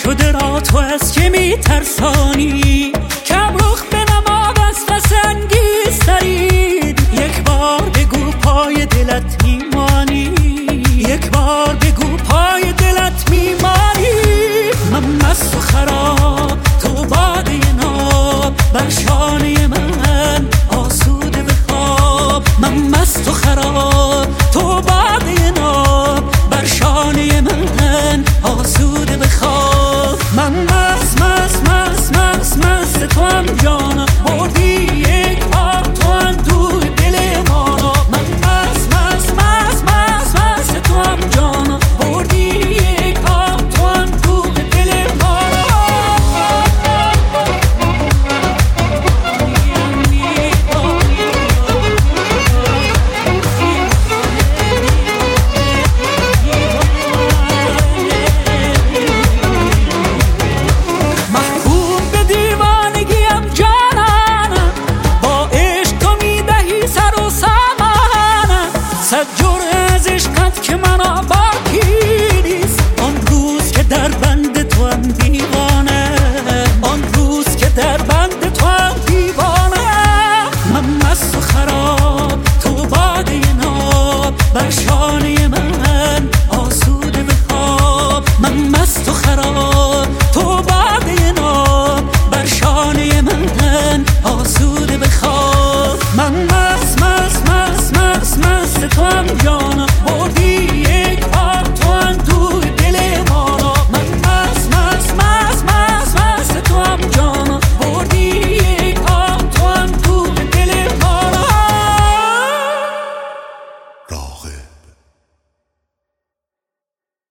شده را تو از که می ترسانی، کم رخ به نما وسوسه انگیزترید. یک بار بگو پای دلت میمانی، یک بار بگو پای دلت میمانی. من مست و خراب، تو باده ناب، بر شانه من آسوده بخواب. من مست و خراب، تو باده ناب، بر شانه من آسوده بخواب. من مست مست مست مست مست تو هم جانا، بردی یک بار تو هم دور دل مانا. من مست مست مست مست مست تو هم جانا، بردی یک بار تو هم دور دل مانا. محکوم به دیوانگیم جانانم، با عشق تو میدهی سر و سامانم. صد جرعه از عشقت که من باکی نیست، آن روز که در بند تو هم دیوانه، آن روز که در بند تو هم دیوانه. من مست و خراب، تو باده ناب، بر شانه من آسوده بخواب. من مست و خراب، تو باده ناب، بر شانه من آسوده بخواب. من